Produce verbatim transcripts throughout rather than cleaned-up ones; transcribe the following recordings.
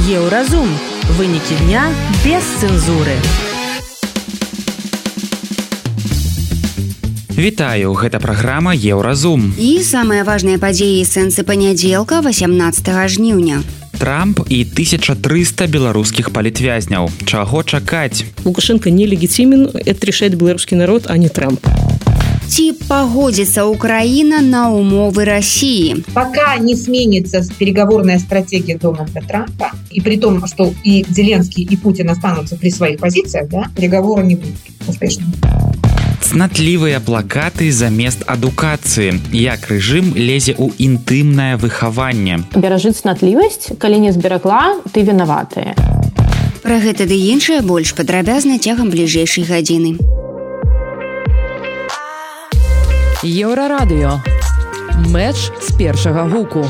Еўразум. Вынікі дня без цэнзуры. Вітаю, гэта праграма Еўразум. І самыя важныя падзеі і сэнсы панядзелка васямнаццатага жніўня. Трамп і тысяча трыста беларускіх палітвязняў. Чаго чакаць? Лукашенко нелегитимен, это решает белорусский народ, а не Трамп. Ці погодзіцца Украина на умовы России? Пока не сменится переговорная стратегия Дональда Трампа, и при том, что и Зеленский, и Путин останутся при своих позициях, да, переговоры не будут успешными. Цнатлівыя плакаты замест адукацыі. Як рэжым лезе ў інтымнае выхаванне. Беражыць цнатлівасць, калі не зберагла, ты вінаватая. Пра гэта ды іншае больш падрабязна цягам бліжэйшай гадзіны. Еўрарадыё. Мэч з першага гуку.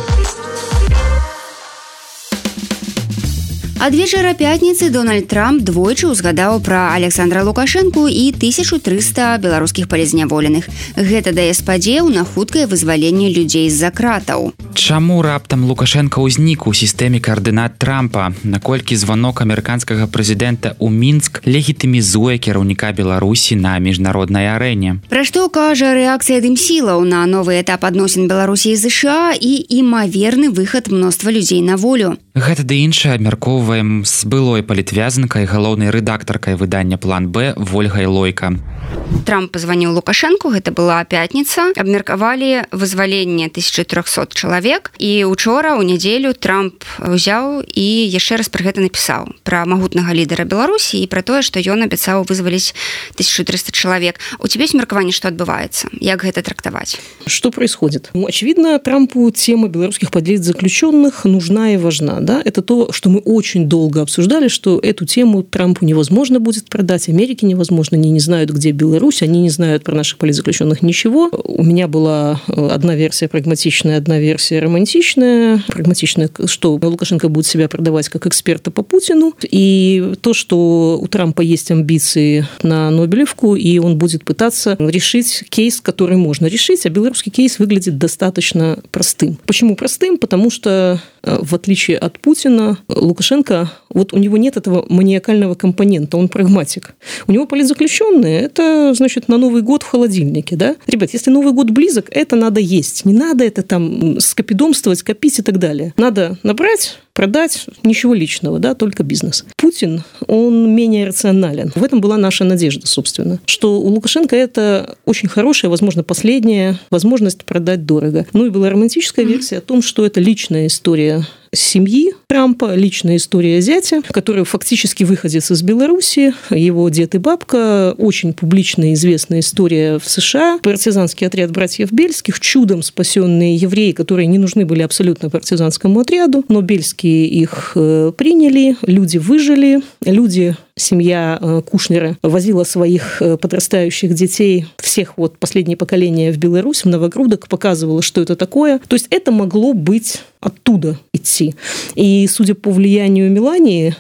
Ад вечара пятніцы Дональд Трамп двойчы ўзгадаў пра Александра Лукашэнку і тысячу трыста беларускіх палізняволеных. Гэта дае спадзеў на хуткае вызваленне людзей з-за кратаў. Чаму раптам Лукашенко ўзнік у сістэме каардынат Трампа? Наколькі званок амерыканскага прэзідэнта ў Мінск легітымізуе кіраўніка Беларусі на міжнароднай арэне? Пра што кажа рэакцыя дымсілаў на новы этап адносін Беларусі і ЗША і імаверны выхад мноства людзей на волю? Гэта ды іншае абмяркоўваем з былой палітвязанкай, галоўнай рэдактаркай выдання «План Б» Вольгай Лойка. Трамп пазваніў Лукашэнку, гэта была пятніца, абмеркавалі вызваленне тысяча трёхсот чалавек, і учора, у нядзелю, Трамп узяў і яшчэ раз пра гэта напісаў, пра магутнага лідара Беларусі і пра тое, што ён абяцаў вызваліць тысячу трыста чалавек. У тебя есть меркаванне, што адбываецца? Як гэта трактаваць? Что происходит? Ну, очевидно, Трампу тема белорусских политзаключенных нужна и важна. Да? Это то, что мы очень долго обсуждали, что эту тему Трампу невозможно будет продать, Америке невозможно, они не знают, где Беларусь, они не знают про наших политзаключенных ничего. У меня была одна версия прагматичная, одна версия романтичная. Прагматичная, что Лукашенко будет себя продавать как эксперта по Путину, и то, что у Трампа есть амбиции на Нобелевку, и он будет пытаться решить кейс, который можно решить, а белорусский кейс выглядит достаточно простым. Почему простым? Потому что, в отличие от Путина, Лукашенко, вот у него нет этого маниакального компонента, он прагматик. У него политзаключенные, это, значит, на Новый год в холодильнике, да? Ребят, если Новый год близок, это надо есть. Не надо это там скопидомствовать, копить и так далее. Надо набрать, продать, ничего личного, да, только бизнес. Путин, он менее рационален. В этом была наша надежда, собственно, что у Лукашенко это очень хорошая, возможно, последняя возможность продать дорого. Ну и была романтическая версия о том, что это личная история семьи Трампа, личная история зятя, который фактически выходец из Беларуси, его дед и бабка, очень публичная известная история в США, партизанский отряд братьев Бельских, чудом спасенные евреи, которые не нужны были абсолютно партизанскому отряду, но Бельские их приняли, люди выжили, люди... Семья Кушнера возила своих подрастающих детей, всех вот последнее поколение в Беларусь, в Новогрудок, показывала, что это такое. То есть это могло быть оттуда идти. И судя по влиянию Мелании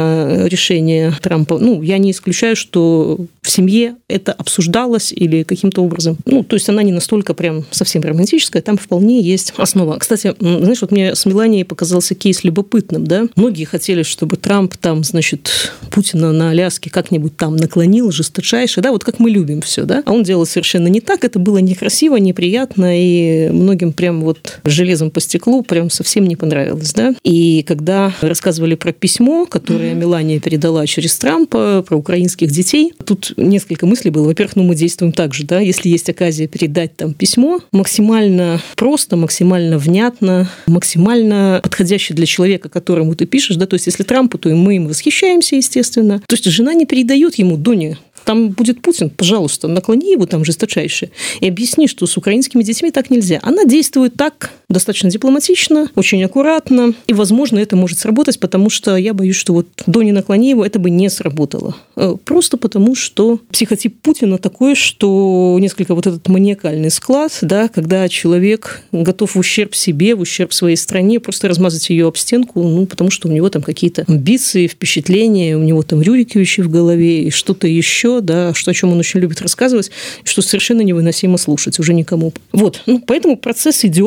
на решение Трампа, ну, я не исключаю, что в семье это обсуждалось или каким-то образом. Ну, то есть она не настолько прям совсем романтическая, там вполне есть основа. Кстати, знаешь, вот мне с Меланией показался кейс любопытным, да? Многие хотели, чтобы Трамп там, значит, Путин на Аляске как-нибудь там наклонил жесточайше, да, вот как мы любим все, да, а он делал совершенно не так, это было некрасиво, неприятно, и многим прям вот железом по стеклу прям совсем не понравилось, да, и когда рассказывали про письмо, которое Мелания передала через Трампа, про украинских детей, тут несколько мыслей было. Во-первых, ну, мы действуем так же, да, если есть оказия передать там письмо, максимально просто, максимально внятно, максимально подходящее для человека, которому ты пишешь, да, то есть если Трампу, то и мы им восхищаемся, естественно. То есть жена не передает ему: Доня, там будет Путин, пожалуйста, наклони его там жесточайше и объясни, что с украинскими детьми так нельзя. Она действует так достаточно дипломатично, очень аккуратно, и, возможно, это может сработать, потому что я боюсь, что вот Доня наклони его, это бы не сработало. Просто потому, что психотип Путина такой, что несколько вот этот маниакальный склад, да, когда человек готов в ущерб себе, в ущерб своей стране просто размазать ее об стенку, ну, потому что у него там какие-то амбиции, впечатления, у него там Рюриковичи в голове и что-то еще, да, что, о чем он очень любит рассказывать, что совершенно невыносимо слушать уже никому. Вот, ну, поэтому процесс идет, и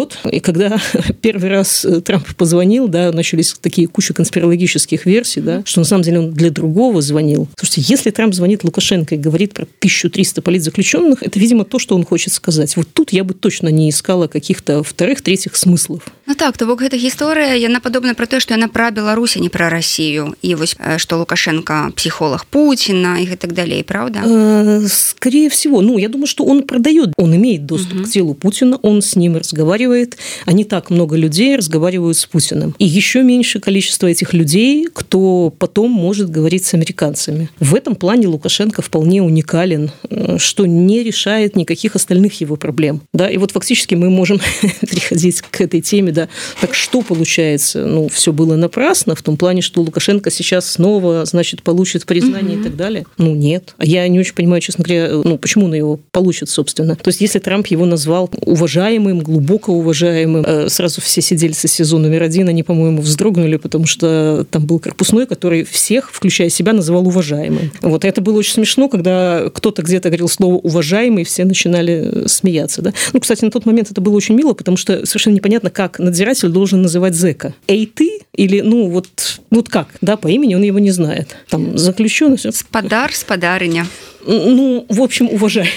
когда первый раз Трамп позвонил, да, начались такие куча конспирологических версий, да, что на самом деле он для другого звонил. Слушайте, если Трамп звонит Лукашенко и говорит про тысячу триста политзаключенных, это, видимо, то, что он хочет сказать. Вот тут я бы точно не искала каких-то вторых, третьих смыслов. Ну так, то бок гэта гісторыя, яна падобна пра тое, што яна пра Беларусь, а не пра Расію. І вось, што Лукашенко психолог Путина и так далее, правда? Скорее всего. Ну, я думаю, что он продает, он имеет доступ угу. к телу Путина, он с ним разговаривает, а не так много людей разговаривают с Путиным. И еще меньше количество этих людей, кто потом может говорить с американцами. В этом плане Лукашенко вполне уникален, что не решает никаких остальных его проблем. Да? И вот фактически мы можем переходить к этой теме, да. Так что получается? Ну, все было напрасно в том плане, что Лукашенко сейчас снова, значит, получит признание угу. и так далее. Ну, нет. Я не очень понимаю, честно говоря, ну, почему он его получит, собственно. То есть, если Трамп его назвал уважаемым, глубоко уважаемым, сразу все сидельцы СИЗО номер один, они, по-моему, вздрогнули, потому что там был корпусной, который всех, включая себя, называл уважаемым. Вот. И это было очень смешно, когда кто-то где-то говорил слово «уважаемый», все начинали смеяться. Да? Ну, кстати, на тот момент это было очень мило, потому что совершенно непонятно, как надзиратель должен называть зэка. Эй, ты? Или, ну, вот, вот как? Да, по имени он его не знает. Там заключенный. Спадар, спадарыня. Ну, в общем, уважаемый.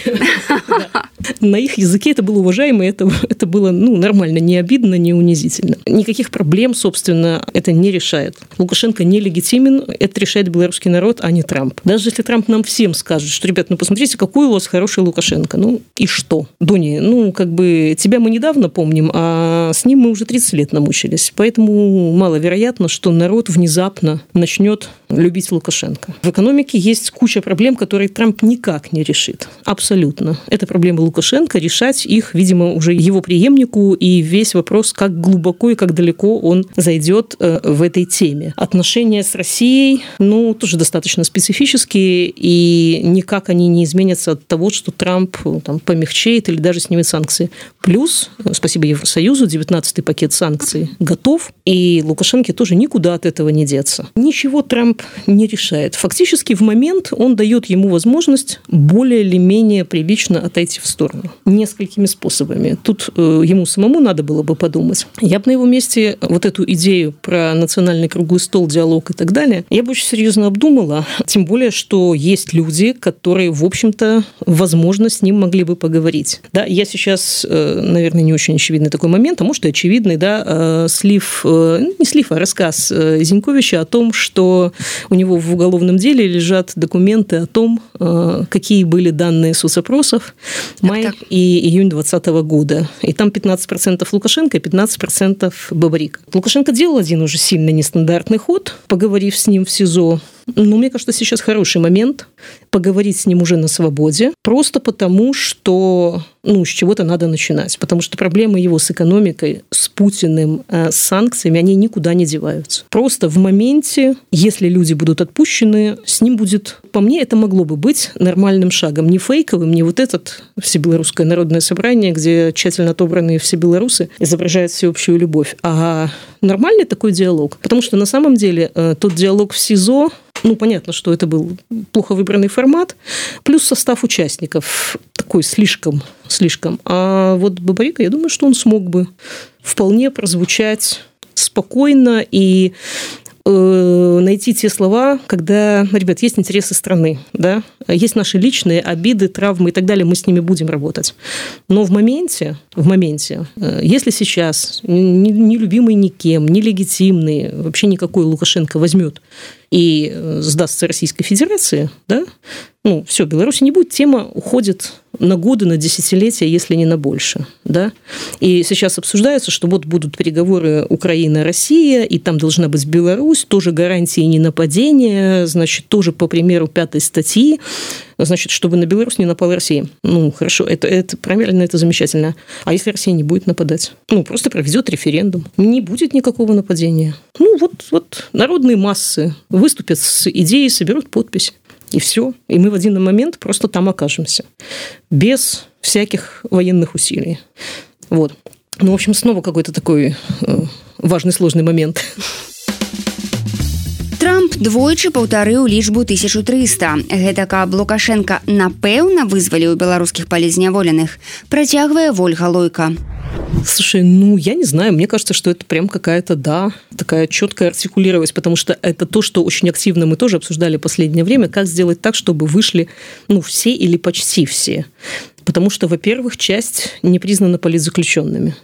На их языке это было уважаемый, это, это было ну, нормально, не обидно, не унизительно. Никаких проблем, собственно, это не решает. Лукашенко нелегитимен, это решает белорусский народ, а не Трамп. Даже если Трамп нам всем скажет, что, ребят, ну посмотрите, какой у вас хороший Лукашенко. Ну и что? Дуни, ну как бы тебя мы недавно помним, а с ним мы уже тридцать лет намучились. Поэтому маловероятно, что народ внезапно начнет любить Лукашенко. В экономике есть куча проблем, которые Трамп никак не решит. Абсолютно. Это проблемы Лукашенко, решать их, видимо, уже его преемнику, и весь вопрос, как глубоко и как далеко он зайдет в этой теме. Отношения с Россией, ну, тоже достаточно специфические, и никак они не изменятся от того, что Трамп там, помягчеет или даже снимет санкции. Плюс, спасибо Евросоюзу, девятнадцатый пакет санкций готов, и Лукашенко тоже никуда от этого не деться. Ничего Трамп не решает. Фактически в момент он дает ему возможность более или менее прилично отойти в сторону. Несколькими способами. Тут э, ему самому надо было бы подумать. Я бы на его месте вот эту идею про национальный круглый стол, диалог и так далее, я бы очень серьезно обдумала. Тем более, что есть люди, которые, в общем-то, возможно, с ним могли бы поговорить. Да, я сейчас, э, наверное, не очень очевидный такой момент, а может и очевидный, да, э, слив, э, не слив, а рассказ э, Зиньковича о том, что у него в уголовном деле лежат документы о том, какие были данные соцопросов май так, так. и июнь двадцатого года. И там пятнадцать процентов Лукашенко и пятнадцать процентов Бабарик. Лукашенко делал один уже сильно нестандартный ход, поговорив с ним в СИЗО. Но мне кажется, сейчас хороший момент поговорить с ним уже на свободе, просто потому, что ну, с чего-то надо начинать. Потому что проблемы его с экономикой, с Путиным, с санкциями, они никуда не деваются. Просто в моменте, если люди будут отпущены, с ним будет, по мне, это могло бы быть нормальным шагом. Не фейковым, не вот этот Всебелорусское народное собрание, где тщательно отобранные все белорусы изображают всеобщую любовь, а нормальный такой диалог. Потому что на самом деле тот диалог в СИЗО, ну, понятно, что это был плохо выбранный формат, плюс состав участников такой слишком, слишком. А вот Бабарика, я думаю, что он смог бы вполне прозвучать спокойно и э, найти те слова, когда, ребят, есть интересы страны, да, есть наши личные обиды, травмы и так далее, мы с ними будем работать. Но в моменте, в моменте, если сейчас нелюбимый никем, нелегитимный, вообще никакой Лукашенко возьмет и сдастся Российской Федерации, да, ну, все, Беларусь не будет, тема уходит на годы, на десятилетия, если не на больше, да. И сейчас обсуждается, что вот будут переговоры Украина-Россия, и там должна быть Беларусь, тоже гарантии ненападения, значит, тоже по примеру пятой статьи, значит, чтобы на Беларусь не напала Россия. Ну, хорошо, это, это правильно, это замечательно. А если Россия не будет нападать? Ну, просто проведет референдум. Не будет никакого нападения. Ну, вот, вот народные массы выступят с идеей, соберут подпись. И все. И мы в один момент просто там окажемся. Без всяких военных усилий. Вот. Ну, в общем, снова какой-то такой э, важный, сложный момент. Трамп двойчы паўтарыў лічбу тысячу трыста. Гэта каб Лукашенка напэўна вызваліў беларускіх палізняволеных, працягвае Вольга Лойка. Слушай, ну, я не знаю, мне кажется, что это прям какая-то, да, такая четкая артикулированность, потому что это то, что очень активно мы тоже обсуждали в последнее время, как сделать так, чтобы вышли, ну, все или почти все. Потому что, во-первых, часть не признана политзаключенными.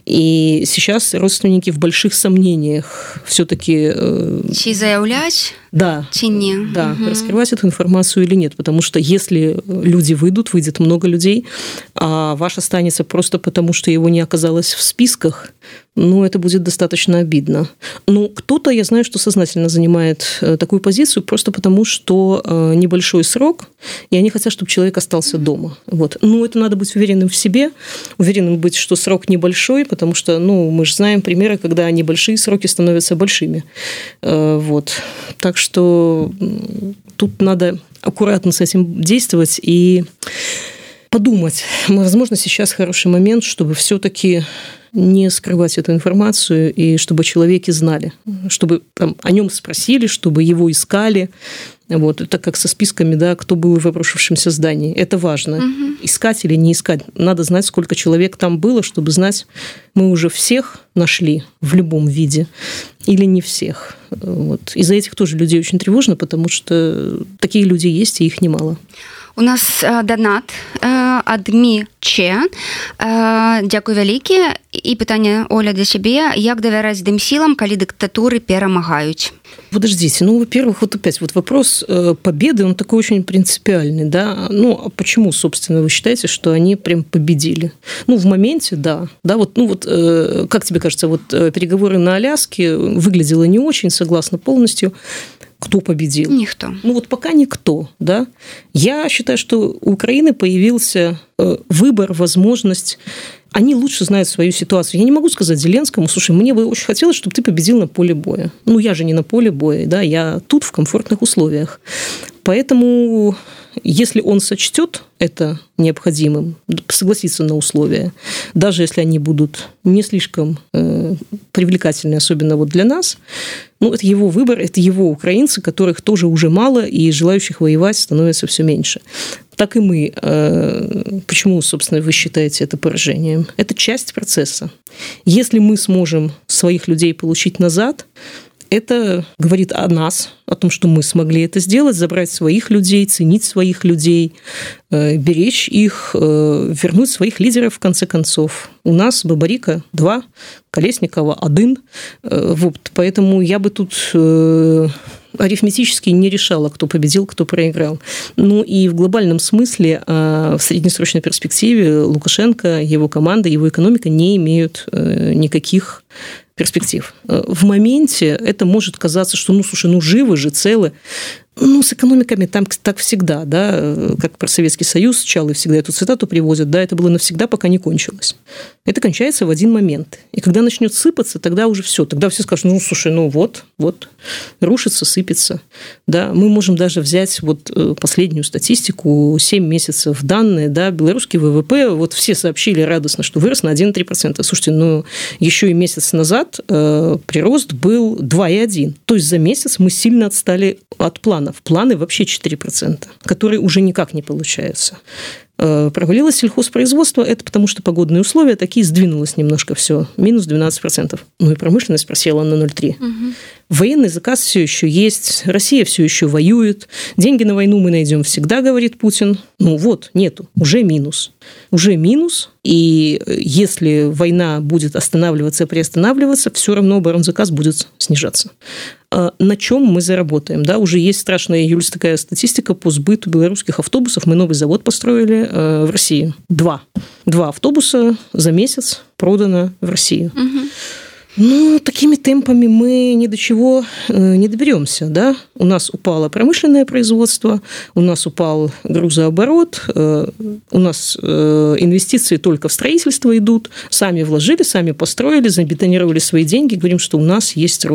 И сейчас родственники в больших сомнениях все-таки... Э, Чи заявлять, да, чи не. Да, угу. раскрывать эту информацию или нет. Потому что если люди выйдут, выйдет много людей, а ваш останется просто потому, что его не оказалось в списках, ну, это будет достаточно обидно. Ну, кто-то, я знаю, что сознательно занимает такую позицию просто потому, что небольшой срок, и они хотят, чтобы человек остался дома. Вот. Ну, это надо быть уверенным в себе, уверенным быть, что срок небольшой, потому что, ну, мы же знаем примеры, когда небольшие сроки становятся большими. Вот. Так что тут надо аккуратно с этим действовать и подумать. Возможно, сейчас хороший момент, чтобы все-таки не скрывать эту информацию, и чтобы человеки знали, чтобы там, о нем спросили, чтобы его искали. Вот, так как со списками, да, кто был в обрушившемся здании. Это важно. Угу. Искать или не искать. Надо знать, сколько человек там было, чтобы знать, мы уже всех нашли в любом виде или не всех. Вот. Из-за этих тоже людей очень тревожно, потому что такие люди есть, и их немало. У нас э, донат э, ад Міче. Э, Дякую вялікі. І пытанне, Оля, для сябе. Як давяраць дым сілам, калі дыктатуры перамагаюць? Подождите, ну, во-первых, вот опять вот вопрос победы, он такой очень принципиальный, да, ну, а почему, собственно, вы считаете, что они прям победили? Ну, в моменте, да, да, вот, ну, вот, как тебе кажется, вот переговоры на Аляске выглядело не очень, согласна полностью. Кто победил? Никто. Ну, вот пока никто, да. Я считаю, что у Украины появился выбор, возможность. Они лучше знают свою ситуацию. Я не могу сказать Зеленскому: слушай, мне бы очень хотелось, чтобы ты победил на поле боя. Ну, я же не на поле боя, да, я тут в комфортных условиях. Поэтому, если он сочтет это необходимым, согласиться на условия, даже если они будут не слишком э, привлекательны, особенно вот для нас, ну, это его выбор, это его украинцы, которых тоже уже мало, и желающих воевать становится все меньше. Так и мы. Почему, собственно, вы считаете это поражением? Это часть процесса. Если мы сможем своих людей получить назад, это говорит о нас, о том, что мы смогли это сделать, забрать своих людей, ценить своих людей, беречь их, вернуть своих лидеров, в конце концов. У нас Бабарика два, Колесникова один. Вот. Поэтому я бы тут арифметически не решала, кто победил, кто проиграл. Ну и в глобальном смысле, в среднесрочной перспективе Лукашенко, его команда, его экономика не имеют никаких перспектив. В моменте это может казаться, что, ну, слушай, ну, живы же, целы. Ну, с экономиками там так всегда, да, как про Советский Союз, Чалы всегда эту цитату приводят, да, это было навсегда, пока не кончилось. Это кончается в один момент. И когда начнет сыпаться, тогда уже все. Тогда все скажут: ну, слушай, ну вот, вот, рушится, сыпется. Да, мы можем даже взять вот последнюю статистику, семь месяцев данные, да, белорусский ВВП, вот все сообщили радостно, что вырос на один целых три десятых процента. Слушайте, ну, еще и месяц назад э, прирост был два целых одна десятая. То есть за месяц мы сильно отстали от плана. В планы вообще четыре процента, которые уже никак не получаются. Провалилось сельхозпроизводство, это потому что погодные условия такие, сдвинулось немножко все, минус двенадцать процентов. Ну и промышленность просела на ноль целых три десятых. Угу. Военный заказ все еще есть, Россия все еще воюет, деньги на войну мы найдем всегда, говорит Путин. Ну вот, нету, уже минус. Уже минус, и если война будет останавливаться, приостанавливаться, все равно оборонзаказ будет снижаться. На чем мы заработаем? Да, уже есть страшная, Юль, такая статистика по сбыту белорусских автобусов. Мы новый завод построили в России. Два. Два автобуса за месяц продано в России. Угу. Ну, такими темпами мы ни до чего не доберемся, да? У нас упало промышленное производство, у нас упал грузооборот, у нас инвестиции только в строительство идут, сами вложили, сами построили, забетонировали свои деньги, говорим, что у нас есть рост.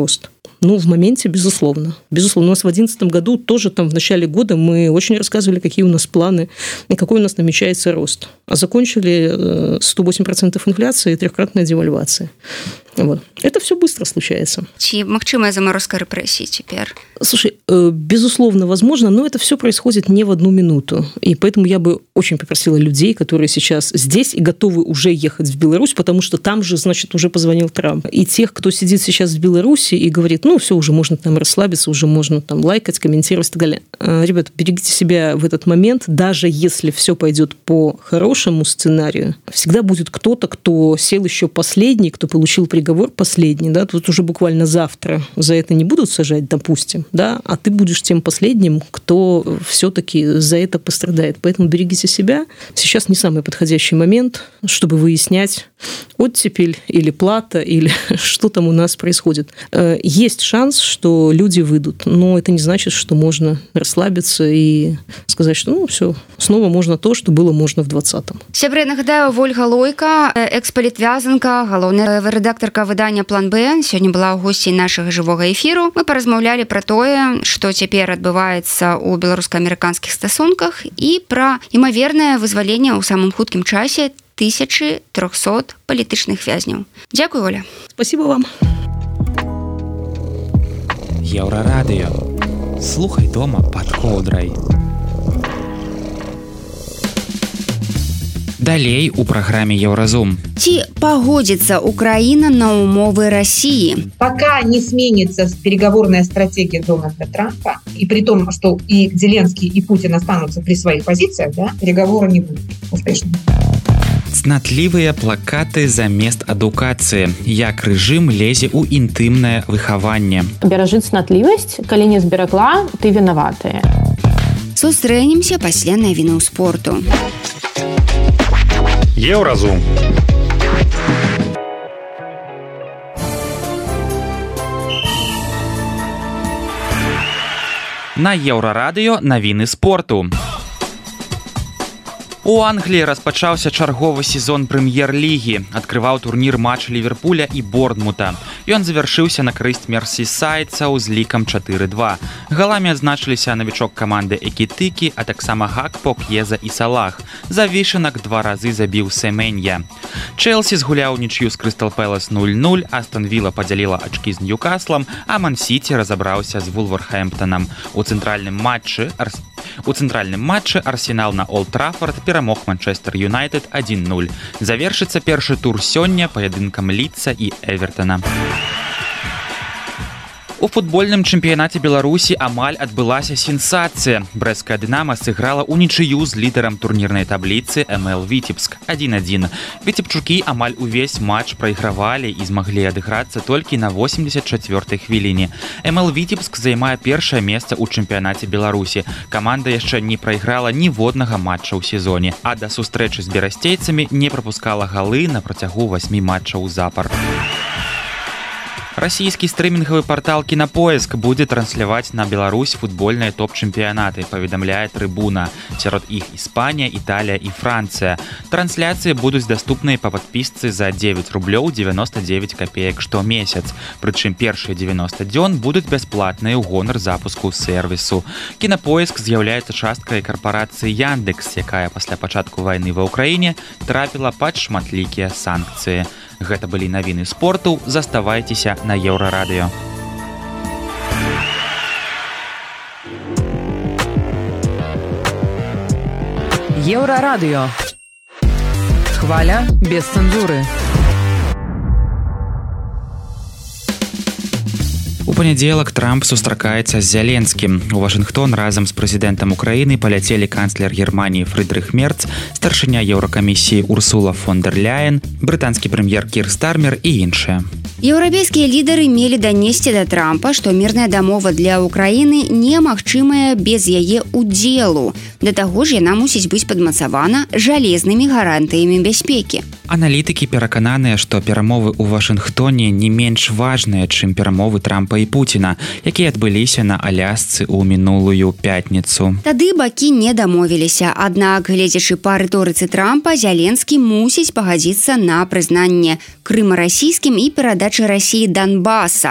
Ну, в моменте, безусловно. Безусловно. У нас в две тысячи одиннадцатом году тоже там в начале года мы очень рассказывали, какие у нас планы и какой у нас намечается рост. А закончили сто восемь процентов инфляции и трехкратная девальвация. Вот. Это все быстро случается. Ці магчымая заморозка репрессий теперь? Слушай, безусловно, возможно, но это все происходит не в одну минуту. И поэтому я бы очень попросила людей, которые сейчас здесь и готовы уже ехать в Беларусь, потому что там же, значит, уже позвонил Трамп. И тех, кто сидит сейчас в Беларуси и говорит, ну, все, уже можно там расслабиться, уже можно там лайкать, комментировать и так далее. Ребята, берегите себя в этот момент. Даже если все пойдет по хорошему сценарию, всегда будет кто-то, кто сел еще последний, кто получил приговор последний, да, тут уже буквально завтра за это не будут сажать, допустим, да, а ты будешь тем последним, кто все-таки за это пострадает. Поэтому берегите себя. Сейчас не самый подходящий момент, чтобы выяснять, оттепель или плата, или что там у нас происходит. Есть шанс, что люди выйдут, но это не значит, что можно расслабиться и сказать, что ну все, снова можно то, что было можно в двадцатом. Сябры, нагадаю, Вольга Лойка, экс-палітвязанка, галоўная рэдактарка выдання «План Б», сёння была ў госці нашага жывога эфіру. Мы паразмаўлялі пра тое, што цяпер адбываецца ў беларуска-амерыканскіх стасунках і пра імавернае вызваленне ў самым хуткім часе тысячи трёхсот палітычных вязняў. Дзякуй, Оля. Спасибо вам. Еўрарадыё. Слухай дома пад коўдрай. Далей у праграме Еўразум. Ці погодзіцца Украина на умовы России? Пока не сменится переговорная стратегия Дональда Трампа, и при том, что и Зеленский, и Путин останутся при своих позициях, да, переговоры не будут успешными. Цнатлівыя плакаты замест адукацыі. Як рэжым лезе ў інтымнае выхаванне. Беражы цнатлівасць, калі не зберагла, ты вінаватая. Сустрэнемся пасля навінаў спорту. Еўразум. На Еўрарадыё навіны спорту. У Англіі распачаўся чарговы сезон прэм'ер-лігі. Адкрываў турнір матч Ліверпуля і Борнмута. Ён завяршыўся на карысць мерсісайдцаў з лікам чатыры два. Галамі адзначыліся навічок каманды Экітыкі, а таксама Гакпо, К'еза і Салах. Завішанак два разы забіў Семенья. Чэлсі згуляў нічыю з Крыстал Пэлас нуль нуль, Астон Вілла падзяліла ачкі з Ньюкаслам, а Ман-Сіці разабраўся з Вулверхэмптонам. У цэнтральным матчы Арс... У цэнтральным матчы Арсенал на Олд Траффорд перамог Манчестер Юнайтед адзін нуль. Завершыцца першы тур сёння паядынкам Лідса і Эвертона. У футбольным чэмпіянаце Беларусі амаль адбылася сенсацыя. Брэсцкая «Дынама» сыграла ўнічыю з лідарам турнірнай табліцы эм эл Віцебск адзін адзін. Віцебчукі амаль увесь матч прайгравалі і змаглі адыграцца толькі на восемьдесят чвёртай хвіліне. эм эл Віцебск займае першае месца ў чэмпіянаце Беларусі. Каманда яшчэ не прайграла ніводнага матча ў сезоне, а да сустрэчы з берасцейцамі не прапускала галы на працягу васьмі матчаў запар. Расійскі стрымінгавы партал «Кинопоиск» будзе трансляваць на Беларусь футбольныя топ-чэмпіянаты, паведамляе Трыбуна. Сярод іх Іспанія, Італія і Францыя. Трансляцыі будуць даступныя па падпісцы за дзевяць рублёў дзевяноста дзевяць капеек штомесяц. Прычым першыя дзевяноста дзён будуць бясплатныя ў гонар запуску сервісу. «Кинопоиск» з'яўляецца часткай карпорацыі «Яндекс», якая пасля пачатку вайны ва ўкраіне трапіла пад шматлікія санкцыі. Гэта былі навіны спорту. Заставайцеся на Еўрарадыё. Еўрарадыё. Хваля без цэнзуры. У панядзелак Трамп сустракаецца з Зяленскім. У Вашынгтон разам з прэзідэнтам Украіны паляцелі канцлер Германіі Фрыдрых Мерц, старшыня Еўракамісіі Урсула фон дер Ляйен, брытанскі прэм'ер Кір Стармер і іншыя. Еўрапейскія лідары мелі данесці да Трампа, што мірная дамова для Украіны немагчымая без яе удзелу. Да таго ж яна мусіць быць падмацавана жалезнымі гарантыямі бяспекі. Аналітыкі перакананыя, што перамовы ў Вашынгтоне не менш важныя, чым перамовы Трампа і Пуціна, якія адбыліся на Алясцы ў мінулую пятніцу. Тады бакі не дамовіліся, аднак, гледзячы па рыторыцы Трампа, Зяленскі мусіць пагадзіцца на прызнанне Крыма расійскім і перадачы Расіі Донбаса.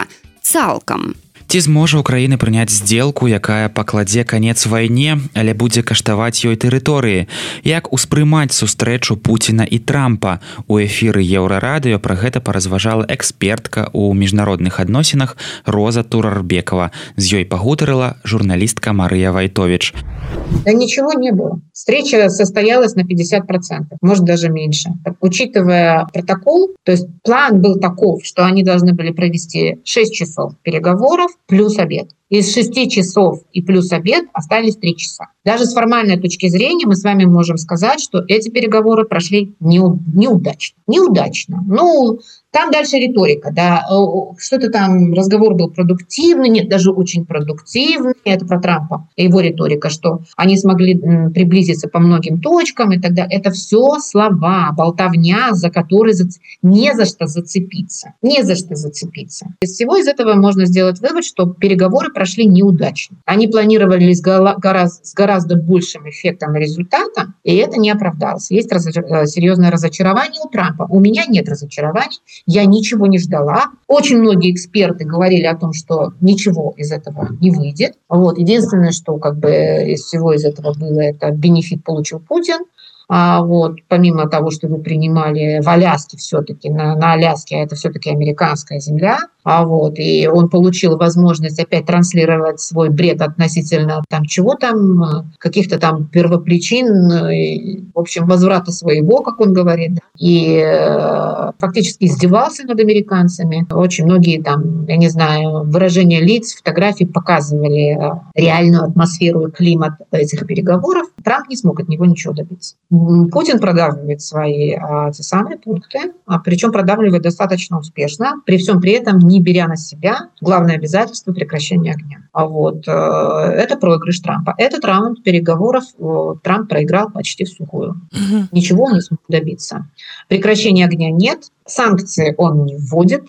цалкам. Ці зможа Украіна прыняць здзелку, якая пакладзе канец вайне, але будзе каштаваць ёй тэрыторыі? Як успрымаць сустрэчу Пуціна і Трампа? У эфіры Еўрарадыё пра гэта паразважала экспертка ў міжнародных адносінах Роза Турарбекова. З ёй пагутарыла журналістка Марыя Вайтович. Да ничего не было. Встреча состоялась на пятьдесят процентов, может даже меньше. Учитывая протокол, то есть план был таков, что они должны были провести шесть часов переговоров плюс обед. Из шести часов и плюс обед остались три часа. Даже с формальной точки зрения мы с вами можем сказать, что эти переговоры прошли неудачно. Неудачно. Ну, там дальше риторика, да, что-то там, разговор был продуктивный, нет, даже очень продуктивный, это про Трампа, его риторика, что они смогли приблизиться по многим точкам и так далее. Это все слова, болтовня, за которые зац... не за что зацепиться, не за что зацепиться. Из всего из этого можно сделать вывод, что переговоры прошли неудачно. Они планировались гораздо, с гораздо большим эффектом и результатом, и это не оправдалось. Есть раз... серьезное разочарование у Трампа. У меня нет разочарований. Я ничего не ждала. Очень многие эксперты говорили о том, что ничего из этого не выйдет. Вот. Единственное, что как бы из всего из этого было, это бенефит получил Путин. А вот, помимо того, что вы принимали в Аляске все-таки, на, на Аляске, это все-таки американская земля, а вот, и он получил возможность опять транслировать свой бред относительно там чего там, каких-то там первопричин, и, в общем, возврата своего, как он говорит, и э, фактически издевался над американцами. Очень многие там, я не знаю, выражения лиц, фотографии показывали реальную атмосферу и климат этих переговоров. Трамп не смог от него ничего добиться. Путин продавливает свои а, те самые пункты, а, причем продавливает достаточно успешно, при всем при этом не беря на себя главное обязательство прекращения огня. А вот, э, это проигрыш Трампа. Этот раунд переговоров э, Трамп проиграл почти в сухую. Mm-hmm. Ничего он не смог добиться. Прекращения огня нет, санкции он не вводит.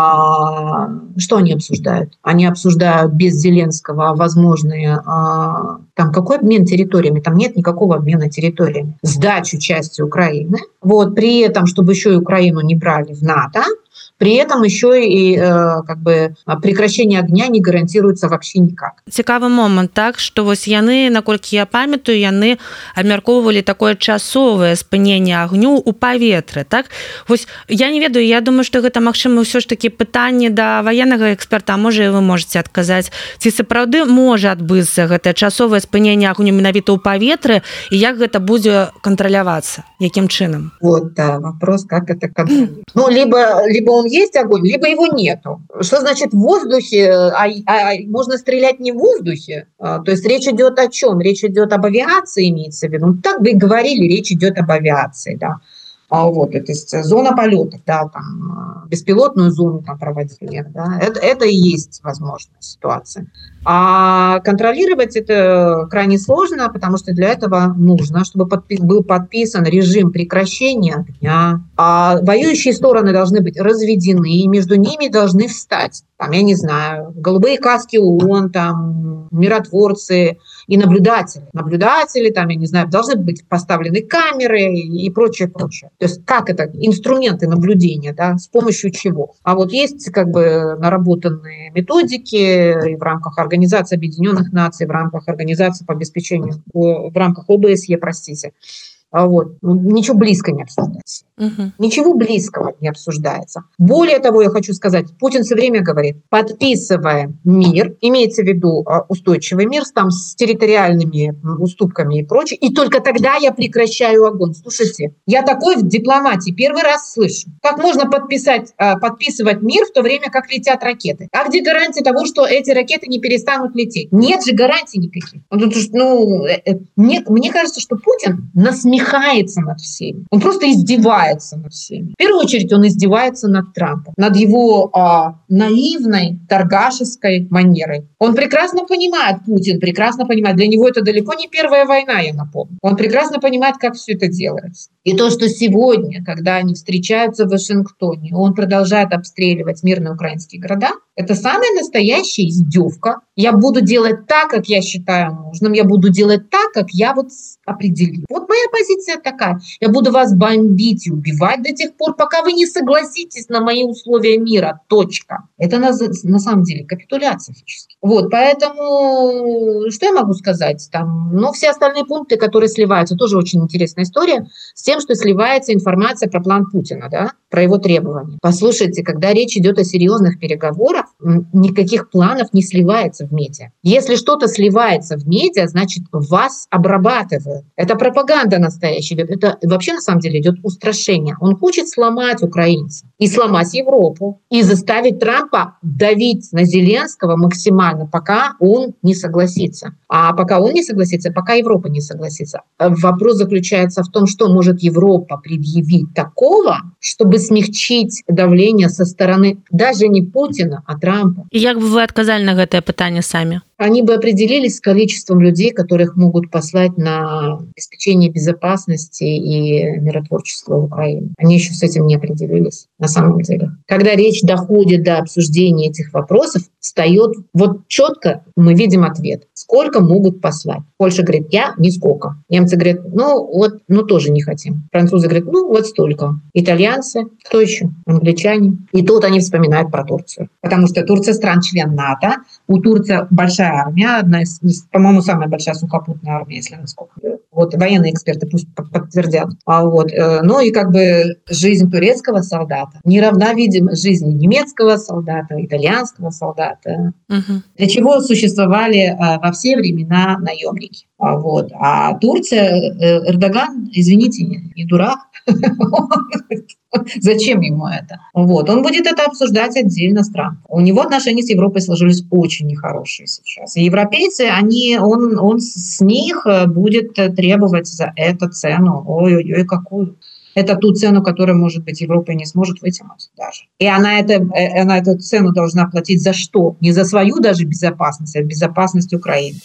А что они обсуждают? Они обсуждают без Зеленского возможные... А, там какой обмен территориями? Там нет никакого обмена территориями. Сдачу части Украины. Вот, при этом, чтобы еще и Украину не брали в НАТО, при этом еще и э, как бы прекращение огня не гарантируется вообще никак. Цікавы момант, так, што вось яны, наколькі я памятаю, яны абмяркоўвалі такое часовае спыненне агню ў паветры, так? Вось я не ведаю, я думаю, што гэта магчыма ўсё ж такі пытанне да ваеннага эксперта, а можа і вы можете адказаць, ці сапраўды можа адбыцца гэта часовае спыненне агню менавіта ў паветры, і як гэта будзе кантралявацца, якім чынам? Вот, да, вопрос, как это контролировать. Ну, либо, либо он есть огонь, либо его нету. Что значит в воздухе? А, а, можно стрелять не в воздухе? А, то есть речь идет о чем? Речь идет об авиации, имеется в виду. Ну, так бы и говорили, речь идет об авиации, да. А вот, то есть зона полетов, да, там, беспилотную зону там проводили, да, это, это и есть возможная ситуация. А контролировать это крайне сложно, потому что для этого нужно, чтобы подпи- был подписан режим прекращения огня. А воюющие стороны должны быть разведены, и между ними должны встать, там, я не знаю, голубые каски ООН, там, миротворцы и наблюдатели. Наблюдатели, там, я не знаю, должны быть поставлены камеры и прочее, прочее. То есть как это? Инструменты наблюдения, да, с помощью чего? А вот есть как бы наработанные методики и в рамках Организации Объединенных Наций, в рамках Организации по обеспечению, в рамках ОБСЕ, простите. А вот, ничего близко не обсуждается. Угу. Ничего близкого не обсуждается. Более того, я хочу сказать, Путин все время говорит, подписывая мир, имеется в виду устойчивый мир там, с территориальными уступками и прочее, и только тогда я прекращаю огонь. Слушайте, я такой в дипломатии первый раз слышу. Как можно подписать, подписывать мир в то время, как летят ракеты? А где гарантия того, что эти ракеты не перестанут лететь? Нет же гарантий никаких. Ну, мне, мне кажется, что Путин насмехается над всеми. Он просто издевается над всеми. В первую очередь он издевается над Трампом, над его а, наивной, торгашеской манерой. Он прекрасно понимает, Путин прекрасно понимает, для него это далеко не первая война, я напомню. Он прекрасно понимает, как все это делается. И то, что сегодня, когда они встречаются в Вашингтоне, он продолжает обстреливать мирные украинские города, это самая настоящая издевка. Я буду делать так, как я считаю нужным, я буду делать так, как я вот определил. Вот моя позиция. позиция такая. Я буду вас бомбить и убивать до тех пор, пока вы не согласитесь на мои условия мира. Точка. Это на, на самом деле капитуляция физически. Вот, поэтому что я могу сказать? Там, ну, все остальные пункты, которые сливаются, тоже очень интересная история с тем, что сливается информация про план Путина, да, про его требования. Послушайте, когда речь идет о серьезных переговорах, никаких планов не сливается в медиа. Если что-то сливается в медиа, значит, вас обрабатывают. Это пропаганда настоящая. Это вообще на самом деле идет устрашение. Он хочет сломать украинцев и сломать Европу, и заставить Трампа давить на Зеленского максимально, пока он не согласится. А пока он не согласится, пока Европа не согласится. Вопрос заключается в том, что может Европа предъявить такого, чтобы смягчить давление со стороны даже не Путина, а Трампа. И как бы вы отказали на это питание сами? Они бы определились с количеством людей, которых могут послать на обеспечение безопасности и миротворчества в Украине. Они еще с этим не определились на самом деле. Когда речь доходит до обсуждения этих вопросов, встает вот четко, мы видим ответ. Сколько могут послать? Польша говорит, я нисколько. Немцы говорят, ну вот, ну тоже не хотим. Французы говорят, ну вот столько. Итальянцы, кто еще? Англичане. И тут они вспоминают про Турцию. Потому что Турция стран-член НАТО. У Турции большая армия, одна из, по-моему, самая большая сухопутная армия, если насколько. Вот военные эксперты пусть подтвердят. А вот, ну и как бы жизнь турецкого солдата не равна, видимо, жизни немецкого солдата, итальянского солдата. Угу. Для чего существовали во все времена наемники. Вот. А Турция, Эрдоган, извините, не дурак. Зачем ему это? Вот. Он будет это обсуждать отдельно с Трампом. У него отношения с Европой сложились очень нехорошие сейчас. И европейцы, они, он, он с них будет требовать за это цену. Ой-ой-ой, какую. Это ту цену, которую, может быть, Европа не сможет вытянуть даже. И она, это, она эту цену должна платить за что? Не за свою даже безопасность, а безопасность Украины.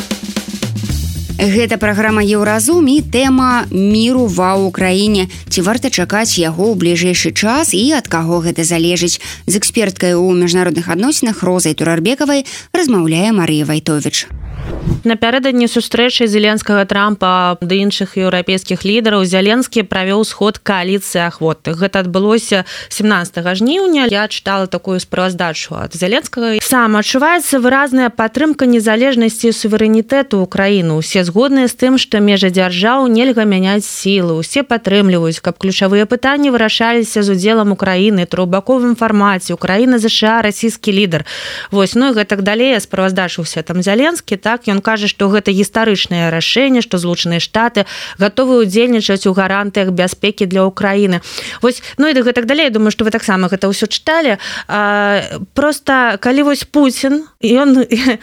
Гэта праграма Еўразум і тэма міру ва ўкраіне. Ці варта чакаць яго ў бліжэйшы час і ад каго гэта залежыць? З эксперткай у міжнародных адносінах Розай Турарбекавай размаўляе Марыя Вайтовіч. Напярэдадні сустрэчы Зеленскага, Трампа ды іншых еўрапейскіх лідараў Зеленскі правёў сход кааліцыі ахвотных. Гэта адбылося семнадцатага жніўня. Я чытала такую справаздачу ад Зеленскага. Сам адчуваецца выразная падтрымка незалежнасці і суверэнітэту ўкраіны. Усе згодныя з тым, што межы дзяржаў нельга мяняць сілы. Усе падтрымліваюць, каб ключавыя пытанні вырашаліся з удзелам Украіны, трохбаковым фармаце, Украіна, ЗША, расійскі лідар. Вось, ну і гэтак далей справаздачыўся там Зеленскі, так, ён кажа, што гэта гістарычнае рашэнне, што Злучаныя Штаты гатовы ўдзельнічаць у гарантыях бяспекі для Украіны. Вось, ну і гэтак далей, думаю, што вы таксама гэта ўсё чыталі. А, просто калі вось Пуцін, ён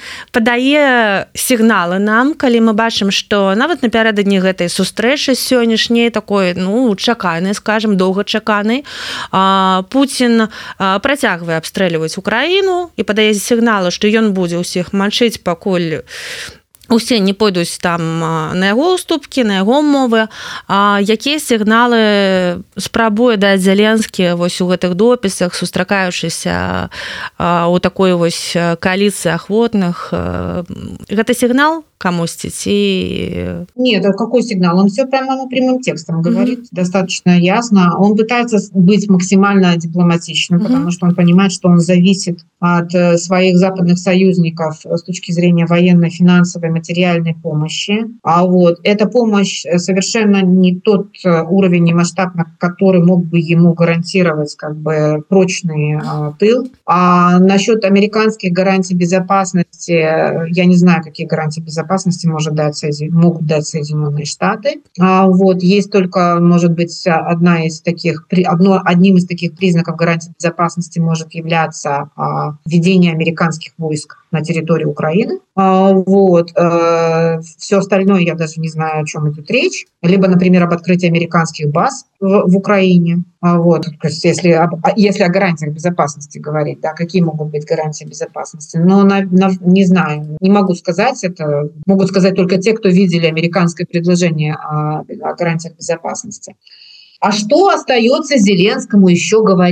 падае сігналы нам, калі мы бачым, што нават напярэдадні гэтай сустрэчы сённяшняй такой, ну, чаканай, скажем, доўгачаканай, а, Пуцін а, працягвае абстрэльваць Украіну і падае сігналы, што ён будзе ўсіх мачыць, пакуль усе не пойдуць там на яго ўступкі, на яго мовы. А якія сігналы спрабуе даць Зеленскі вось у гэтых допісах, сустракаючыся у такой вось кааліцыі ахвотных? Гэта сігнал камусьці ці... Нет, какой сигнал? Он все прямо прямым текстом говорит, mm-hmm. достаточно ясно. Он пытается быть максимально дипломатичным, mm-hmm. потому что он понимает, что он зависит от своих западных союзников с точки зрения военной, финансовой, материальной помощи. А вот эта помощь совершенно не тот уровень и масштаб, который мог бы ему гарантировать как бы прочный э, тыл. А насчет американских гарантий безопасности, я не знаю, какие гарантии безопасности может дать, могут дать Соединенные Штаты. А вот есть только, может быть, одна из таких, одно, одним из таких признаков гарантии безопасности может являться а, введение американских войск на территории Украины. А, вот. А, все остальное я даже не знаю, о чем идет речь. Либо, например, об открытии американских баз в, в Украине. А, вот. То есть, если, если о гарантиях безопасности говорить, да, какие могут быть гарантии безопасности? Но на, на, не знаю, не могу сказать это. Могут сказать только те, кто видели американское предложение о, о гарантиях безопасности. А что остается Зеленскому еще говорить?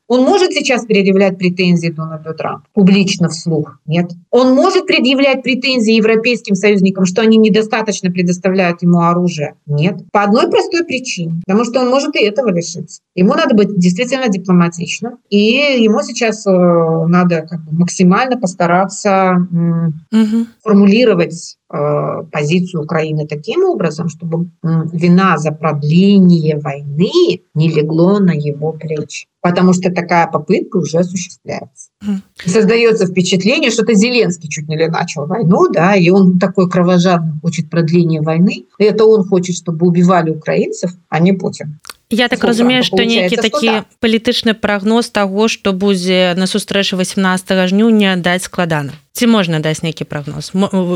Он может сейчас предъявлять претензии Дональду Трампу публично вслух? Нет. Он может предъявлять претензии европейским союзникам, что они недостаточно предоставляют ему оружие? Нет. По одной простой причине. Потому что он может и этого лишиться. Ему надо быть действительно дипломатичным. И ему сейчас надо как бы максимально постараться угу. формулировать позицию Украины таким образом, чтобы вина за продление войны не легло на его плечи. Потому что такая попытка уже осуществляется. Mm. Создается впечатление, что это Зеленский чуть не ли начал войну, да, и он такой кровожадный хочет продления войны. И это он хочет, чтобы убивали украинцев, а не Путин. Я так разумею, што нейкі такі палітычны прагноз таго, што будзе на сустрэчы восемнадцатага жніўня даць складана. Ці можна даць нейкі прагноз?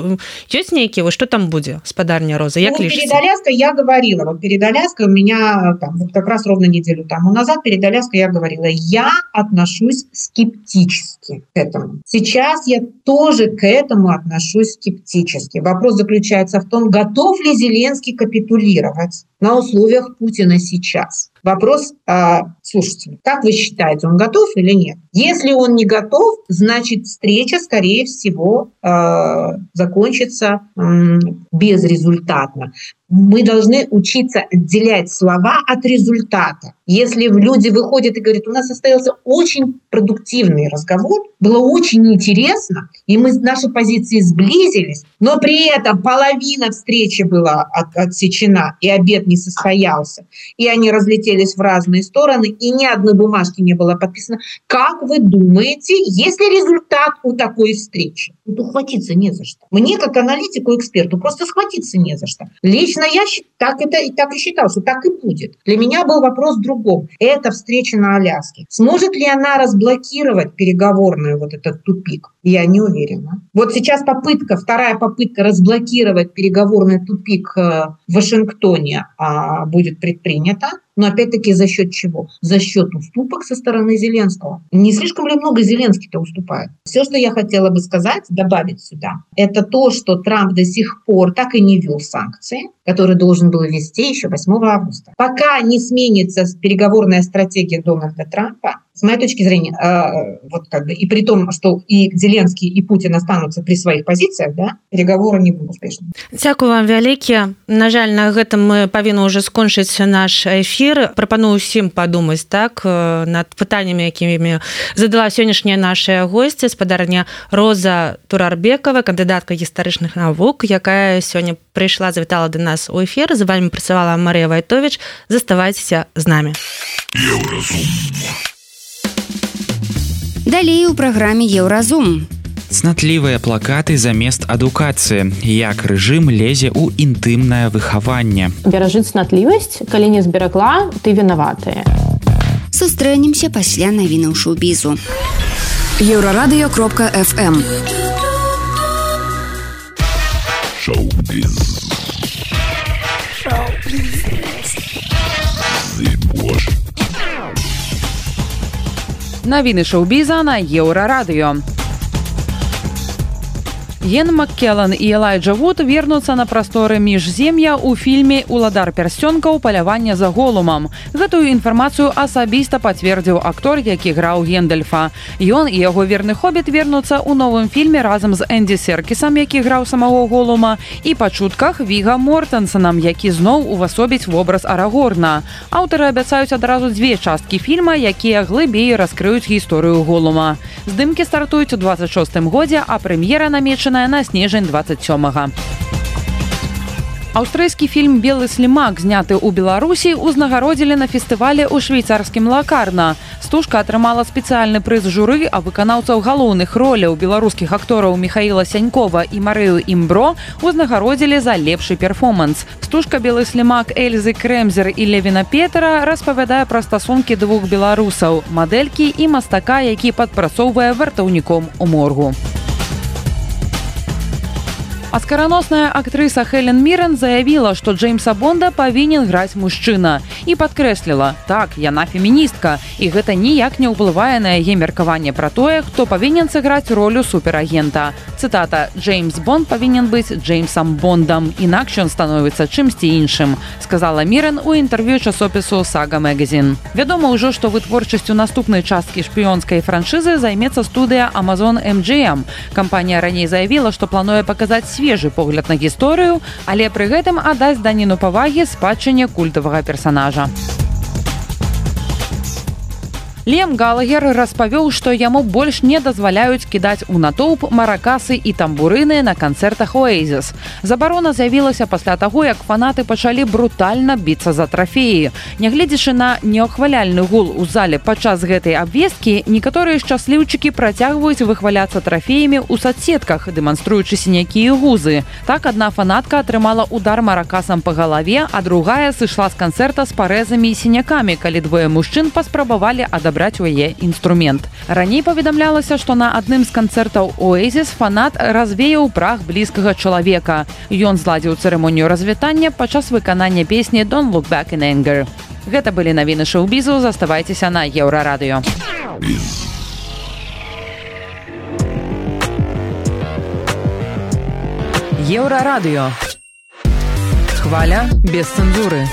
Ёсць нейкі, вот что там будзе, спадарня Роза? Як ну, перед Аляской я говорила, вот перед Аляской у меня там, вот как раз ровно неделю тому назад перед Аляской я говорила, я отношусь скептически к этому. Сейчас я тоже к этому отношусь скептически. Вопрос заключается в том, готов ли Зеленский капитулировать на условиях Путина сейчас. Вопрос, э, слушайте, как вы считаете, он готов или нет? Если он не готов, значит встреча, скорее всего, э, закончится э, безрезультатно. Мы должны учиться отделять слова от результата. Если люди выходят и говорят, у нас состоялся очень продуктивный разговор, было очень интересно, и мы наши позиции сблизились, но при этом половина встречи была от, отсечена, и обед не состоялся, и они разлетелись в разные стороны, и ни одной бумажки не было подписано. Как вы думаете, есть ли результат у такой встречи? Тут ухватиться не за что. Мне, как аналитику, эксперту, просто схватиться не за что. Лично я так, это, так и считал, что так и будет. Для меня был вопрос в другом. Это встреча на Аляске. Сможет ли она разблокировать переговорный вот этот тупик? Я не уверена. Вот сейчас попытка, вторая попытка разблокировать переговорный тупик в Вашингтоне а, будет предпринята. Но опять-таки за счет чего? За счет уступок со стороны Зеленского. Не слишком ли много Зеленский-то уступает? Все, что я хотела бы сказать, добавить сюда, это то, что Трамп до сих пор так и не ввел санкции, которые должен был ввести еще восьмого августа. Пока не сменится переговорная стратегия Дональда Трампа, с моей точки зрения, э, вот как бы, и при том, что и Зеленский, и Путин останутся при своих позициях, да, переговоры не будут успешными. Дякую вам вялікі. На жаль, на гэтым мы павінны ўжо скончыць наш эфир. Прапаную ўсім падумаць так над пытаннямі, якімі задала сённяшняя наша госця, спадарня Роза Турарбекова, кандыдатка гістарычных навук, якая сёння прыйшла, завітала да нас у эфир. З вами працавала Марыя Вайтовіч. Заставайцеся з намі. Далей у праграме Еўразум. Цнатлівыя плакаты замест адукацыі. Як рэжым лезе ў інтымнае выхаванне. Беражыць цнатлівасць, калі не зберагла, ты вінаватая. Сустрэнемся пасля навінаў шоу-бізу. Еўрарадыё кропка эф эм. Шоу-біз. Шоу-біз. Навіны шоу-біза на Еўрарадыё. Ген Маккеллан і Элайджа Вуд вернуцца на прасторы міжзем'я ў фільме «Уладар пярсцёнкаў. Паляванне за голумам». Гэтую інфармацыю асабіста пацвердзіў актор, які граў Гендальфа. Ён і яго верны хобіт вернуцца ў новым фільме разам з Энді Серкісам, які граў самого голума, і па чутках Віга Мортэнсанам, які зноў увасобіць вобраз Арагорна. Аўтары абяцаюць адразу дзве часткі фільма, якія глыбей раскрыюць гісторыю голума. Здымкі стартуюць у дваццаць шостым годзе, а прэм'ера намечана на снежень двадцать сёмага. Аўстрыйскі фільм «Белы слімак», зняты ў Беларусі, узнагародзілі на фестывале ў швейцарскім Лакарна. Стужка атрымала спецыяльны прыз журы, а выканаўцаў галоўных роляў беларускіх актораў Михаіла Сянькова і Марыю Імбро узнагародзілі за лепшы перформанс. Стужка «Белы слімак» Эльзы Крэмзер і Левіна Петера распавядае пра стасункі двух беларусаў, мадэлькі і мастака, які падпрацоўвае вартаўніком у моргу. Аскараносная актрыса Хелен Миррен заявила, что Джеймса Бонда павінен граць мужчына. І падкрэсліла, так, яна феміністка, і гэта ніяк не ўплывае на яе меркаванне пра тое, хто павінен сыграць ролю суперагента. Цытата: «Джеймс Бонд павінен быць Джеймсом Бондам, інакш ён становіцца чымсьці іншым», сказала Миррен у інтэрв'ю часопісу Saga Magazine. Вядома ўжо, што вытворчасцю наступнай часткі шпіёнскай франшызы займецца студыя Amazon эм джі эм. Кампанія раней заявіла, што плануе паказаць свежы погляд на гісторыю, але пры гэтым аддаць даніну павагі спадчыне культавага персанажа. Лем Галагер распавёў, што яму больш не дазваляюць кідаць у натоўп маракасы і тамбурыны на канцэртах Oasis. Забарона з'явілася пасля таго, як фанаты пачалі брутальна біцца за трафеі. Нягледзячы на неахваляльны гул у зале падчас гэтай абвесткі, некаторыя шчасліўчыкі працягваюць выхваляцца трафеямі ў соцсетках, дэманструючы сінякі і гузы. Так, адна фанатка атрымала удар маракасам па галаве, а другая сышла з канцэрта з парэзамі і сінякамі, калі двое мужчын паспрабавалі адабраць браць у яе інструмент. Раней паведамлялася, што на адным з канцэртаў Oasis фанат развеяў прах блізкага чалавека. Ён зладзіў цырымонію развітання падчас выканання песні «Don't Look Back in Anger». Гэта былі навіны шоу-бізу, заставайцеся на Еўрарадыё. Еўрарадыё. Хваля без цэнзуры.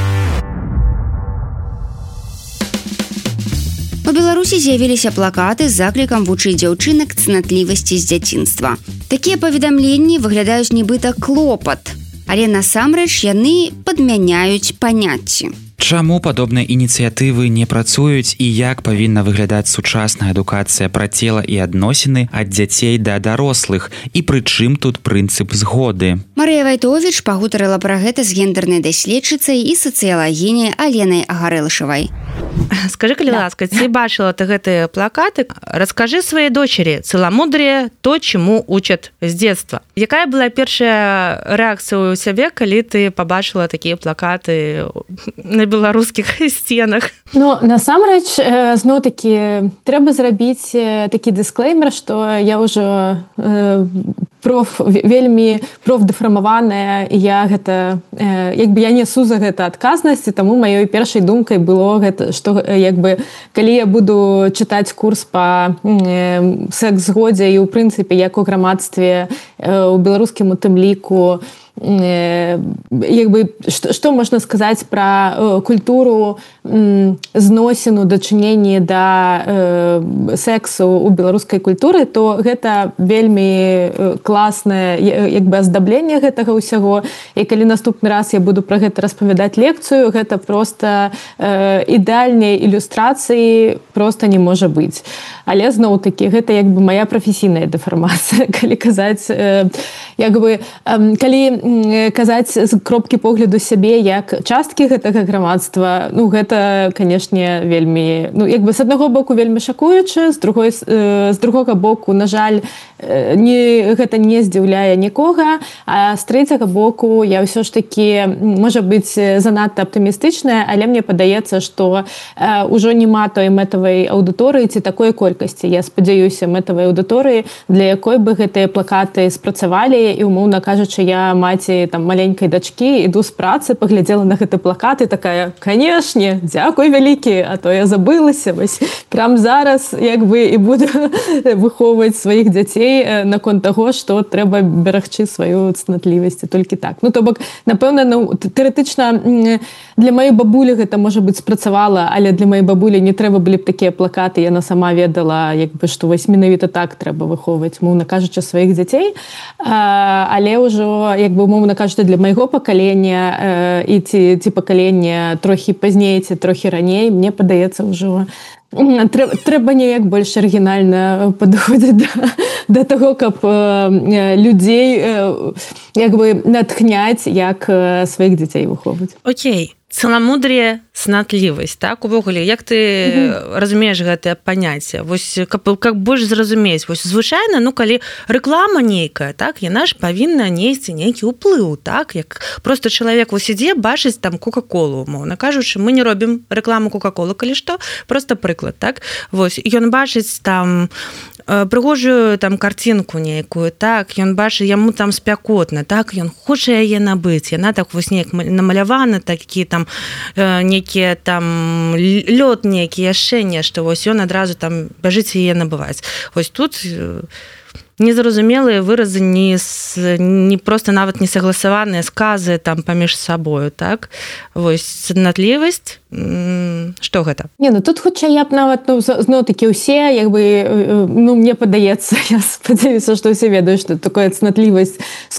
У Беларусі з'явіліся плакаты з заклікам вучыць дзяўчынак цнатлівасці з дзяцінства. Такія паведамленні выглядаюць нібыта клопат, але насамрэч яны падмяняюць паняцці. Чаму падобныя ініцыятывы не працуюць і як павінна выглядаць сучасная адукацыя пра цела і адносіны ад дзяцей да дарослых і пры чым тут прынцып згоды? Марыя Вайтовіч пагутарыла пра гэта з гендернай даследчыцай і сацыялагіняй Аленай Агарэлышавай. Скажи, калі ласка, ці бачыла ты гэтыя плакаты? Раскажы сваёй дочери цэламудрие то, чему учат з дзетства. Якая была першая рэакцыя ў сябе, калі ты пабачыла такія плакаты на беларускіх сценах? Ну, насамрэч, зноў-такі трэба зрабіць такі дысклеймер, што я ўжо проф, вельмі профдэфармаваная, і я гэта, як бы я несу за гэта адказнасць, таму маёй першай думкай было гэта, што як бы калі я буду чытаць курс па секс-згодзе і ў прынцыпе як у грамадстве у беларускім у тым ліку, як бы што, што можна сказаць пра культуру зносіну дачыненні да э, сексу ў беларускай культуры, то гэта вельмі класнае як бы аздабленне гэтага ўсяго. І калі наступны раз я буду пра гэта распавядаць лекцыю, гэта проста э, ідэальнай ілюстрацыі проста не можа быць. Але зноў-такі гэта як бы моя прафесійная дэфармацыя, калі казаць э, як бы э, калі казаць з кропкі погляду сябе як часткі гэтага грамадства, ну гэта, канешне, вельмі, ну як бы з аднаго боку вельмі шакуючы, з другой з другога боку, на жаль, не, гэта не здзіўляе нікога, а з трэцяга боку я ўсё ж такі, можа быць, занадта аптымістычная, але мне падаецца, што ўжо няма той мэтавай аўдыторыі ці такой колькасці. Я спадзяюся, мэтавай аўдыторыі, для якой бы гэтыя плакаты спрацавалі, і умоўна кажучы, я маці там маленькай дачкі, іду з працы, паглядзела на гэты плакат і такая: канешне, дзякуй вялікі, а то я забылася, вось прям зараз як бы і буду выхоўваць сваіх дзяцей наконт таго, што трэба берагчы сваю цнатлівасць, толькі так. Ну то бок, напэўна, ну, тэарэтычна для маёй бабулі гэта можа быць спрацавала, але для маёй бабулі не трэба былі б такія плакаты, яна сама ведала, як бы што вось менавіта так трэба выхоўваць, моўна кажучы, сваіх дзяцей, а, але ўжо як бы умоўна кажучы, для майго пакалення і ці, ці пакалення трохі пазней, ці трохі раней, мне падаецца ўжо трэба, трэба неяк больш арыгінальна падыходзіць да, да таго, каб людзей як бы натхняць, як сваіх дзяцей выхоўваць. Окей. Цэламудрие, цнатлівасць, так, увогуле, як ты mm-hmm. разумееш гэтае паняцце? Вось, каб, каб больш зразумець, вось, звычайна, ну, калі рэклама нейкая, так, яна ж павінна несці нейкі ўплыў, так, як просто чалавек вось ідзе, бачыць там кока-колу, умоўна кажучы, мы не робім рэкламу кока-колы, калі што, просто прыклад, так, вось, ён бачыць там прыгожую там картинку нейкую, так ён бачыць, яму там спякотна, так ён хоча яе набыць, яна так вось неяк намалявана, такі там некія там лёд нейкі яшчэ нешта, вось ён адразу там бяжыць яе набываць. Вось тут незразумелыя выразы, не, не просто нават не сагласаваныя сказы там паміж сабою, так? Вось цнатлівасць, што гэта? Не, ну тут хутчэй я б нават, ну, зноў-такі ўсе, як бы, ну, мне падаецца, я спадзяюся, што ўсе ведаюць, што такое цнатлівасць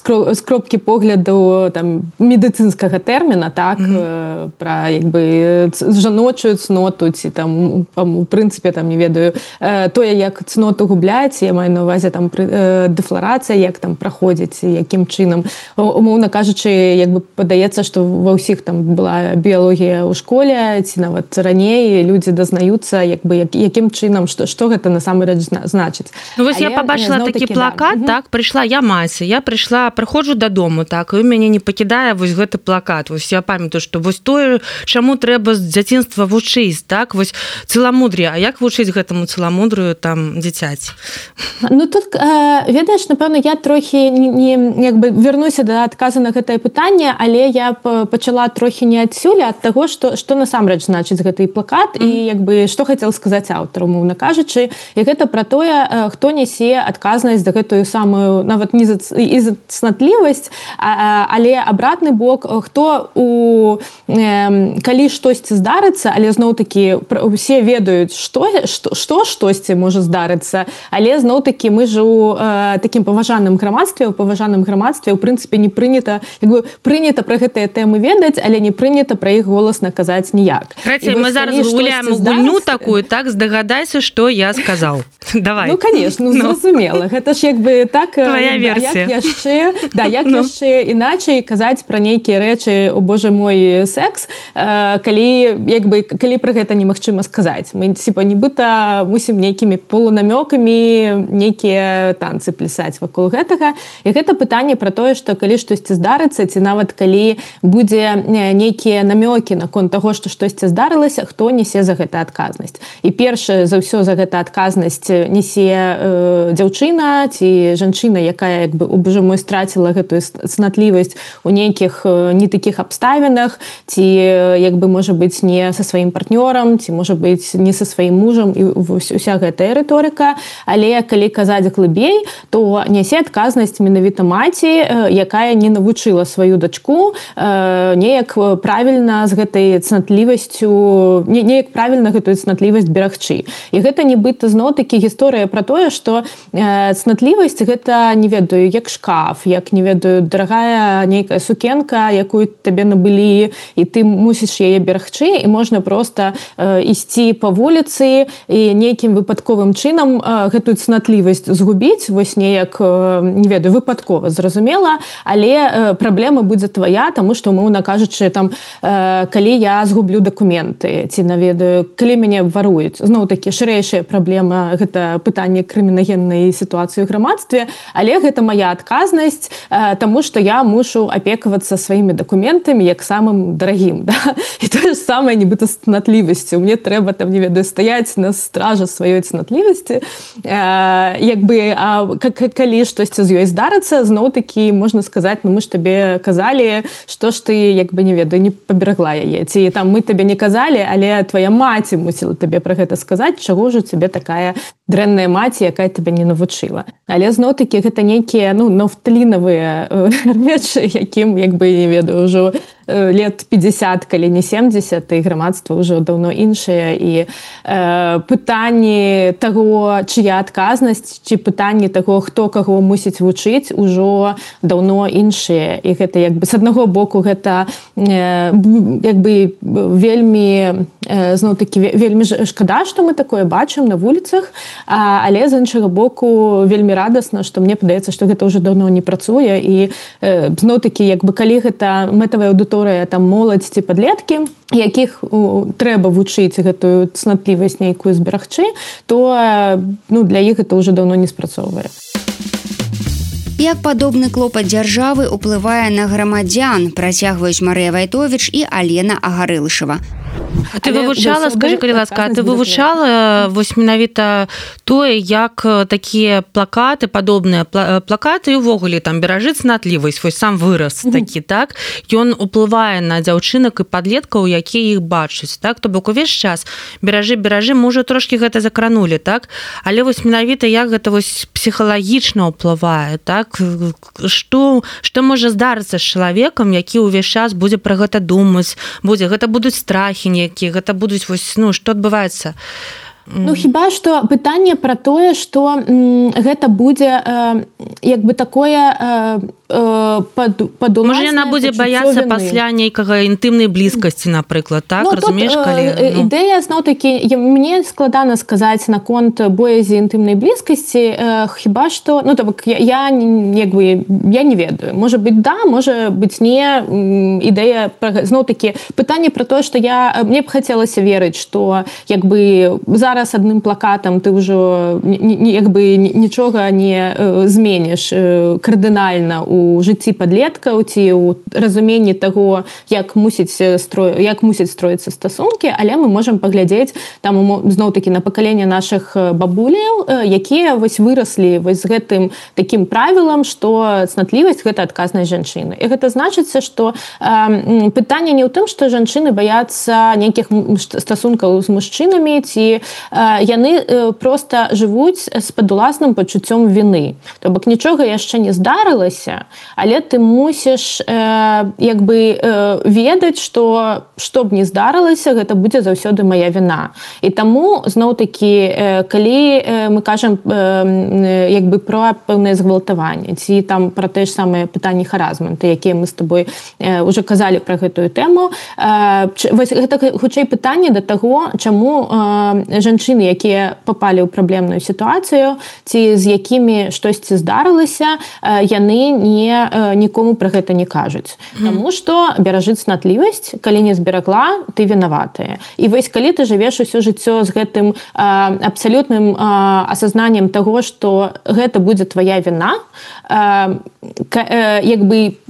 з кропкі погляду там медыцынскага тэрміна, так, mm-hmm. пра, як бы, жаночую цноту, ці там, у прынцыпе, там, не ведаю, тое, як цноту губляць, я маю на ўвазе там дэфларацыя, як там праходзіць, якім чынам. Умоўна кажучы, як бы падаецца, што ва ўсіх там была біялогія ў школе, ці нават раней людзі дазнаюцца, як бы, як, якім чынам, што, што гэта насамрэч значыць. Ну, вось я пабачыла такі плакат, да. Так, прыйшла я маці, я прыйшла, прыходжу дадому, так, і ў мяне не пакідае вось гэты плакат. Вось я памятаю, што вось тое, чаму трэба з дзяцінства вучыць, так, вось цыламудрие, а як вучыць гэтаму цыламудрыю там дзіцяці? Ну, тут, э, ведаеш, напэўна, я трохі не, не, як бы вернуся да адказу на гэтае пытанне, але я пачала трохі не адсюль ад таго, што, што насамрэч значыць гэты плакат, mm-hmm. і як бы што хацеў сказаць аўтар, умоўна кажучы, і гэта пра тое, хто нясе адказнасць за гэтую самую, нават не за, і за цнатлівасць, але абратны бок, хто у э, калі штосьці здарыцца, але зноў-такі усе ведаюць, што, што, што штосьці можа здарыцца, але зноў-такі мы ж у э, такім паважаным грамадстве, у паважаным грамадстве, у прынцыпе, не прынята, як бы прынята пра гэтыя тэмы ведаць, але не прынята пра іх голасна казаць ніяк. Граці, мы зараз гуляем гульню такую, так, здагадайся, што я сказаў. Давай. Ну, конечно, ну, зразумела. Гэта ж як бы так... Твоя версія. Да, як яшчэ, да, як ну. яшчэ іначай казаць пра нейкія рэчы, о боже мой, секс, э, калі, як бы, калі пра гэта немагчыма сказаць. Мы, типа, нібыта мусім нейкімі полунамёкамі нейкія танцы плясаць вакол гэтага. І гэта пытанне пра тое, што калі штосьці здарыцца, ці нават калі будзе нейкія намёкі наконт таго, што штосьці здарылася, хто несе за гэта адказнасць. І першае за ўсё за гэта адказнасць несе э, дзяўчына ці жанчына, якая, як бы, о боже мой, страціла гэтую цнатлівасць у нейкіх э, не такіх абставінах, ці, э, як бы, можа быць, не са сваім партнёрам, ці, можа быць, не са сваім мужам, і уся гэтая рыторыка. Але калі казаць глыбей, то нясе адказнасць менавіта маці, э, якая не навучыла сваю дачку э, неяк правільна з гэтай цнатлівасцю, не, неяк правільна гэтую цнатлівасць берагчы. І гэта нібыта зноў-такі гісторыя пра тое, што э, цнатлівасць гэта, не ведаю, як шкаф, як, не ведаю, дарагая нейкая сукенка, якую табе набылі, і ты мусіш яе берагчы, і можна проста э, ісці па вуліцы і нейкім выпадковым чынам э, гэтую цнатлівасць згубіць, вось неяк, э, не ведаю, выпадкова, зразумела, але э, праблема будзе твая, таму што, умоўна кажучы, там, э, калі я згублю дакументы, ці наведаю, калі мяне варуюць. Зноў-такі шырэйшая праблема — гэта пытанне крымінагеннай сітуацыі ў грамадстве, але гэта моя адказнасць, э, таму што я мушу апекавацца сваімі дакументамі як самым дарагім. Да? І тое ж самае нібыта з цнатлівасцю. Мне трэба, там, не ведаю, стаяць на стража сваёй цнатлівасці. Э, як бы, а калі штосьці з ёй здарыцца, зноў-такі можна сказаць, ну мы ж табе казалі, што ж ты, як бы, не ведаю, не паберагла яе. Ці там мы табе не казалі, але твоя маці мусіла табе пра гэта сказаць, чаго ж у цябе такая дрэнная маці, якая табе не навучыла. Але зноў-такі гэта нейкія, ну, нафталінавыя рэчы, якім, як бы, не ведаю, ўжо лет пятьдесят, калі не семьдесят, і грамадства ўжо даўно іншае, і э, пытанні таго, чыя адказнасць, ці пытанні таго, хто каго мусіць вучыць, ужо даўно іншыя. І гэта, як бы, з аднаго боку, гэта э, як бы вельмі, э, зноў-такі, вельмі шкада, што мы такое бачым на вуліцах, а, але з іншага боку вельмі радасна, што мне падаецца, што гэта ўжо даўно не працуе, і э, зноў-такі, як бы, калі гэта мэтавая аўдыторыя, там моладзь ці падлеткі, якіх у, трэба вучыць гэтую цнатлівасць нейкую зберагчы, то, ну, для іх гэта ўжо даўно не спрацоўвае. Як падобны клопат дзяржавы ўплывае на грамадзян, працягваюць Марыя Вайтовіч і Алена Агарылышева. А ты вывучала, скажи, калі ласка, ты вывучала вось менавіта тое, як такія плакаты, падобныя плакаты і ўвогуле там беражы цнатлівасць, вось сам выраз такі, так? Ён уплывае на дзяўчынак і падлеткаў, якія іх бачаць, так? То бок увесь час беражы, беражы, мы ўжо трошкі гэта закранулі, так? Але вось менавіта як гэта вось псіхалагічна ўплывае, так? Што, што можа здарыцца з чалавекам, які ўвесь час будзе пра гэта думаць, будзе, гэта будуць страхі нейкія, гэта будуць вось, ну, што адбываецца? Ну, хіба што пытанне пра тое, што м, гэта будзе э, як бы такое э, э, падуласнае... Можа, яна будзе баяцца пасля нейкага інтымнай блізкасці, напрыклад, так? Ну, разумееш, тут, калі... Э, ну... Ідэя, зноў-такі, мне складана сказаць наконт боязі інтымнай блізкасці, э, хіба што... Ну, так, я, я, як бы, я не ведаю. Можа быць, да, можа быць, не. Ідэя, зноў-такі, пытанне пра тое, што я... Мне б хацелася верыць, што, як бы, зараз с адным плакатам ты ўжо як бы нічога не зменіш кардынальна у жыцці падлеткаў ці ў разуменні таго, як мусіць стро... як мусіць строіцца стасункі, але мы можам паглядзець там зноў-такі на пакаленне нашых бабуляў, якія вось выраслі вось з гэтым такім правілам, што цнатлівасць гэта адказнасць жанчыны. І гэта значыцца, што э, пытанне не ў тым, што жанчыны баяцца нейкіх стасункаў з мужчынамі ці яны проста жывуць з падуласным пачуццём віны. То бок нічога яшчэ не здарылася, але ты мусіш э, як бы э, ведаць, што што б не здарылася, гэта будзе заўсёды мая віна. І таму зноў-такі, э, калі э, мы кажам э, як бы пра пэўнае згвалтаванне, ці там пра тыя ж самыя пытанні харазменту, якія мы з табой э, уже казалі пра гэтую тэму, э, вось гэта хутчэй пытанне да таго, чаму э, жанчыны, якія папалі ў праблемную сітуацыю, ці з якімі штосьці здарылася, яны не, нікому пра гэта не кажуць. Таму што беражы цнатлівасць, калі не зберагла, ты вінаватая. І вось калі ты жывеш усё жыццё з гэтым абсалютным асазнаннем таго, што гэта будзе твая віна, як бы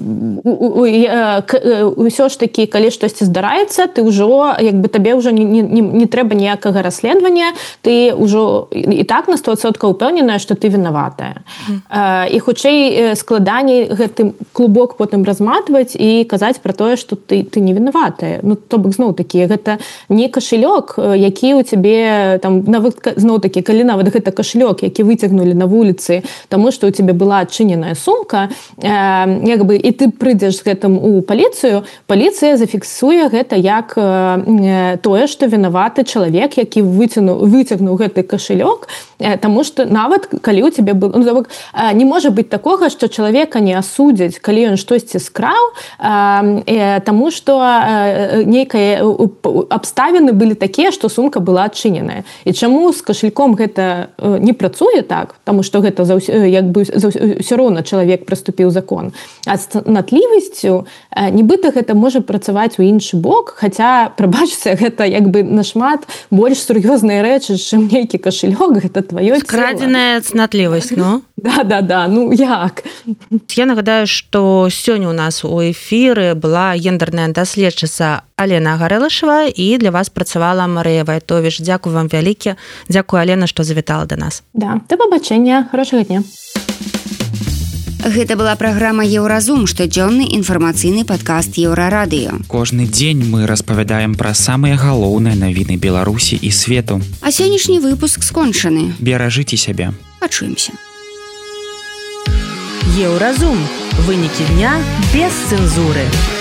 ўсё ж такі, калі штосьці здараецца, ты ўжо, як бы табе ўжо не, не, не трэба ніякага расследавання, ты ўжо і так на сто адсоткаў упэўненая, што ты вінаватая. Mm. І хутчэй складаней гэты клубок потым разматваць і казаць пра тое, што ты, ты не вінаватая. Ну, то бок зноў-такі, гэта не кашылёк, які ў цябе, там, нават, зноў-такі, калі нават гэта кашылёк, які выцягнулі на вуліцы, таму што ў цябе была адчыненая сумка, як бы, і ты прыйдзеш з гэтым у паліцыю, паліцыя зафіксуе гэта як тое, што вінаваты чалавек, які выцягнуў, выцягнуў гэты кашылёк, таму што нават калі ў цябе был, ну, не можа быць такога, што чалавека не асудзяць, калі ён штосьці скраў, таму што нейкія абставіны былі такія, што сумка была адчыненая. І чаму з кашельком гэта не працуе так, таму што гэта як бы ўсё роўна чалавек прыступіў закон. А з цнатлівасцю нібыта гэта можа працаваць у іншы бок, хаця, прабачце, гэта як бы нашмат больш сур'ёзныя рэчы, чым нейкі кашелёк, гэта твоё цела. Скрадзеная цнатлівасць, ну? Да-да-да, ну як? Я нагадаю, што сёння у нас у эфіры была гендерная даследчыца Алена Гарэлашева і для вас працавала Марыя Вайтовіч. Дзякую вам вялікі. Дзякую, Алена, што завітала да нас. Да, да пабачэння. Хорошага дня. Гэта была праграма «Еўразум», штодзённы інфармацыйны падкаст Еўрарадыё. Кожны дзень мы распавядаем пра самыя галоўныя навіны Беларусі і свету. А сённяшні выпуск скончаны. Беражыце сябе. Пачуемся. Еўразум. Вынікі дня без цэнзуры.